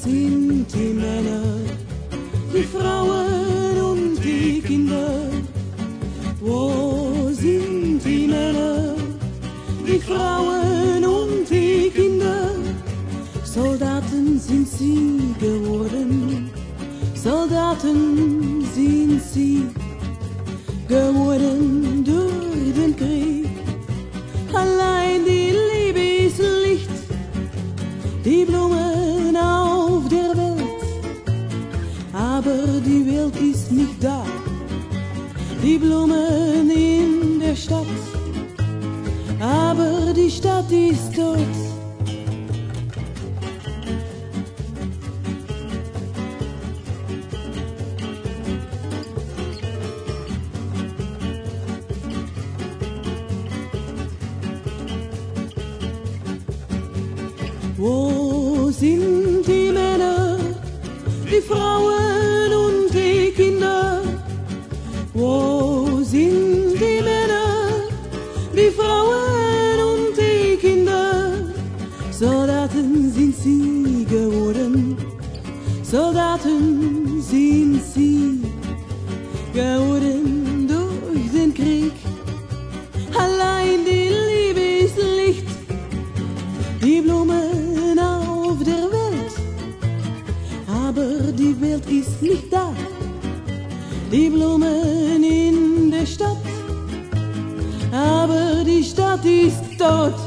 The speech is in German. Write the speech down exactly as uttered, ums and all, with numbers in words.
sind die Männer, die Frauen und die Kinder? Wo sind die Männer, die Frauen und die Kinder? Soldaten sind sie geworden, Soldaten sind sie geworden durch den Krieg. Allein die Liebe ist Licht, die Blumen auf der Welt, aber die Welt ist nicht da. Die Blumen in der Stadt, aber die Stadt ist tot. Wo sind die Männer, die Frauen und die Kinder? Wo sind die Männer, die Frauen und die Kinder? Soldaten sind sie geworden, Soldaten sind sie geworden durch den Krieg. Allein die Liebe ist Licht, die Blumen auf der Welt, aber die Welt ist nicht da. Die Blumen in der Stadt, aber die Stadt ist tot.